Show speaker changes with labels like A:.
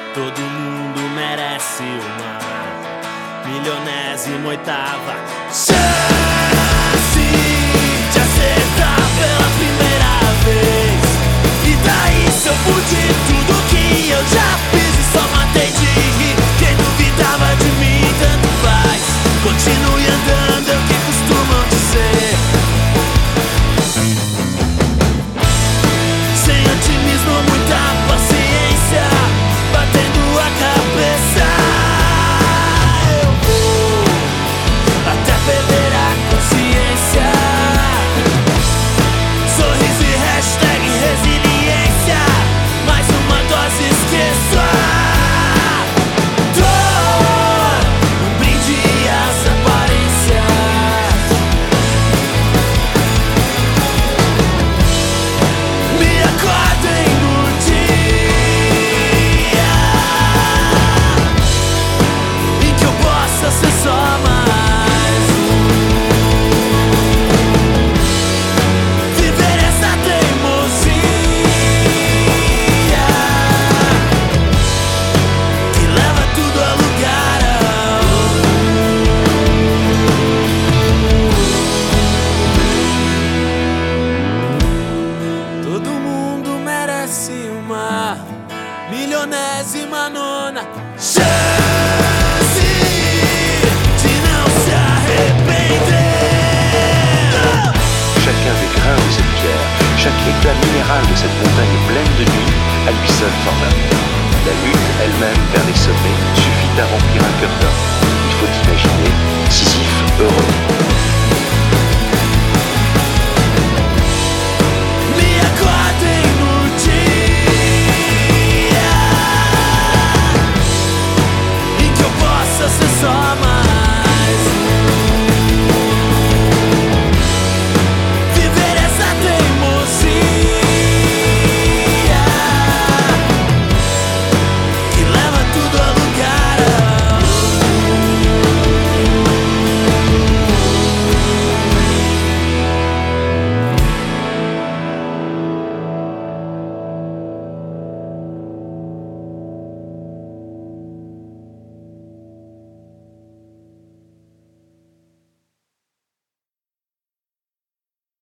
A: Todo mundo merece uma 18ª chance de acertar pela primeira vez. E daí se eu pude tudo que eu já fiz e só matei de rir. Quem duvidava de mim tanto faz. Continue andando, é o que costumam dizer. Sem otimismo, muita paciência, batendo a cabeça. Eu vou até perder a consciência. Sorriso e hashtag resiliência. Mais uma dose, esqueço a dor. Um brinde às aparências. Me acordem no dia em que eu possa ser só mais viver essa teimosia que leva tudo a lugar Todo mundo merece uma 19ª chance de não se arrepender.
B: Chacun des grains de cette pierre, chaque éclat minéral de cette montagne pleine de nuit, à lui seul forme un mur. La lutte elle-même vers les sommets suffit à remplir un cœur d'homme. Il faut imaginer Sisyphe heureux.